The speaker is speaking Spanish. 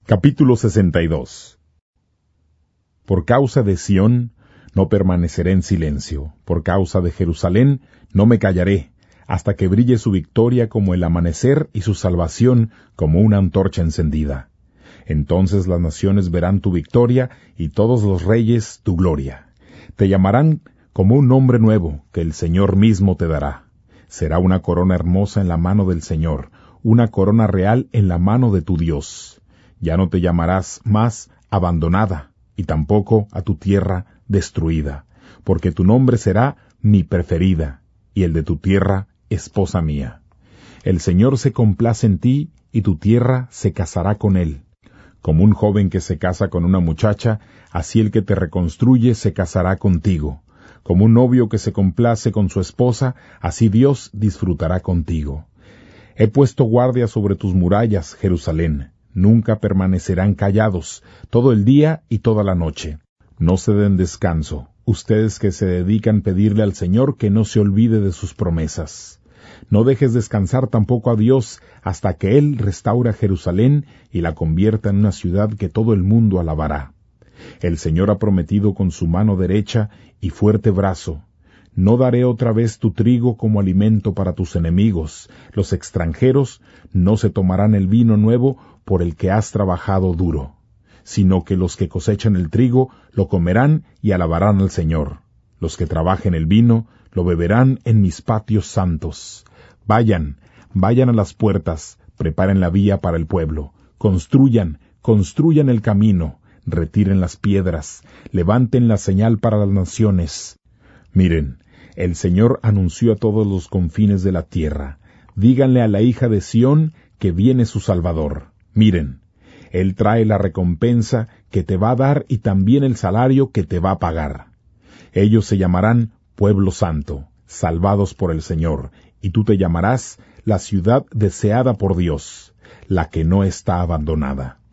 Capítulo 62. Por causa de Sión, no permaneceré en silencio. Por causa de Jerusalén, no me callaré, hasta que brille su victoria como el amanecer y su salvación como una antorcha encendida. Entonces las naciones verán tu victoria y todos los reyes tu gloria. Te llamarán como un nombre nuevo que el Señor mismo te dará. Será una corona hermosa en la mano del Señor, una corona real en la mano de tu Dios. Ya no te llamarás más abandonada, y tampoco a tu tierra destruida, porque tu nombre será mi preferida, y el de tu tierra esposa mía. El Señor se complace en ti, y tu tierra se casará con él. Como un joven que se casa con una muchacha, así el que te reconstruye se casará contigo. Como un novio que se complace con su esposa, así Dios disfrutará contigo. He puesto guardia sobre tus murallas, Jerusalén. Nunca permanecerán callados, todo el día y toda la noche. No se den descanso, ustedes que se dedican a pedirle al Señor que no se olvide de sus promesas. No dejes descansar tampoco a Dios hasta que Él restaure Jerusalén y la convierta en una ciudad que todo el mundo alabará. El Señor ha prometido con su mano derecha y fuerte brazo: no daré otra vez tu trigo como alimento para tus enemigos. Los extranjeros no se tomarán el vino nuevo por el que has trabajado duro, sino que los que cosechan el trigo lo comerán y alabarán al Señor. Los que trabajen el vino lo beberán en mis patios santos. Vayan a las puertas, preparen la vía para el pueblo. Construyan el camino, retiren las piedras, levanten la señal para las naciones. Miren, el Señor anunció a todos los confines de la tierra. Díganle a la hija de Sión que viene su Salvador. Miren, Él trae la recompensa que te va a dar y también el salario que te va a pagar. Ellos se llamarán Pueblo Santo, salvados por el Señor, y tú te llamarás la ciudad deseada por Dios, la que no está abandonada.